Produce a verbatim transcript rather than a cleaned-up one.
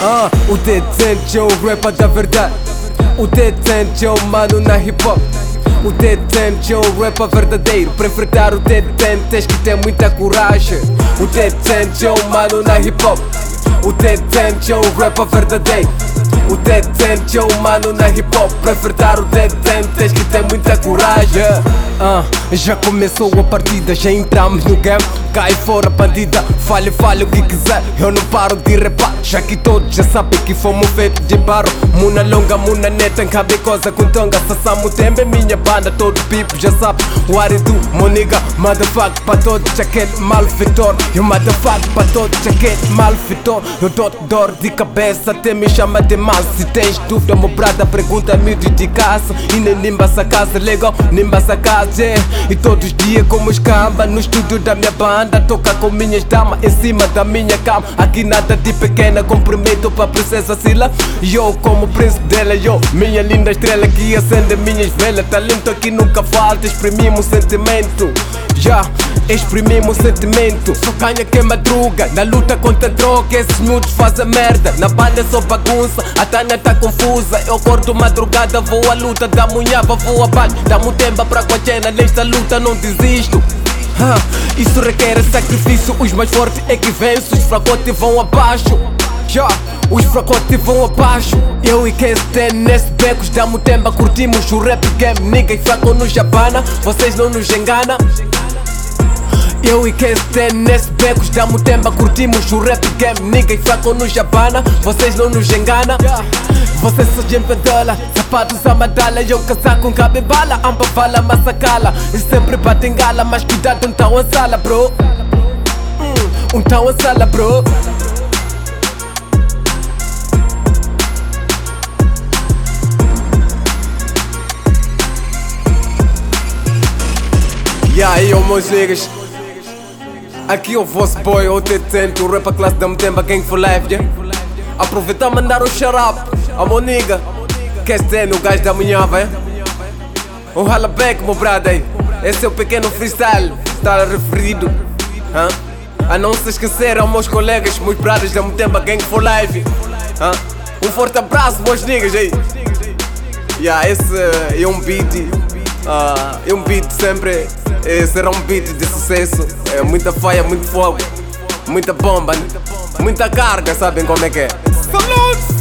Ah, o Detente é o rapper da verdade. O Detente é o mano na hip hop. O Detente é o rapper verdadeiro. Para enfrentar o Detente tens que ter muita coragem. O Detente é o mano na hip hop. O Detente é o rapper verdadeiro. O Detente é o mano na hip hop. Para enfrentar o Detente tens que ter muita coragem. Ah, já começou a partida, já entramos no game. Cai fora bandida, fale, fale o que quiser. Eu não paro de repar, já que todos já sabem que fomos feitos de barro. Muna longa, muna neta, em cada coisa com tonga. Sassamo tempo é minha banda, todo pipo já sabe. O Aridu, moniga, motherfucker para todos aquele malfeitor. Eu motherfucker para todos aquele malfeitor. Eu dou dor de cabeça, até me chama de mal. Se tens dúvida, meu brada, pergunta-me de casa. E nem nimba essa casa, legal, nimba essa casa. E todos os dias como escamba no estúdio da minha banda. Toca com minhas damas em cima da minha cama. Aqui nada de pequena, comprometo pra princesa Sila. E eu como príncipe dela, eu, minha linda estrela que acende minhas velas. Talento aqui nunca falta, exprimimos o sentimento. Já, exprimimos o sentimento. Só ganha quem madruga, na luta contra a droga. Esses miúdos fazem merda, na banda é só bagunça. A Tânia tá confusa, eu acordo madrugada. Vou à luta, da munhava, vou abaixo. Dá-me tempo pra coachena, nesta luta não desisto. ah, Isso requer sacrifício, os mais fortes é que vencem. Os fracotes vão abaixo, yeah, os fracotes vão abaixo. Eu e quem se tem nesse becos, dá-me tempo, curtimos o rap game. Ninguém fraco no Japana, vocês não nos enganam. Eu e quem se tem nesse becos, dá-me tempo, curtimos o rap game. Ninguém fraco no Japana, vocês não nos enganam. Vocês são gente pedola, sapatos a medalha. Eu casaco com cabe bala, amba fala massacala. E sempre batem gala, mas cuidado um tão a sala bro. hum, Um tão a sala bro. E aí, ô meus niggas, aqui é o vosso boy, o Detente, o rap a classe da Mutemba Gang for Life, yeah? Aproveitar mandar um shout-out a meu nigga, que este é o gajo da manhã, vai? Um rala back, meu brother. Esse é o pequeno freestyle, está referido, huh? A não se esquecer aos meus colegas, meus brothers da Mutemba Gang for Life, huh? Um forte abraço, meus niggas aí. Yeah, esse é um beat, uh, é um beat sempre. É, será um beat de sucesso. É muita faia, muito fogo, muita bomba, muita carga, sabem como é que é? Salute!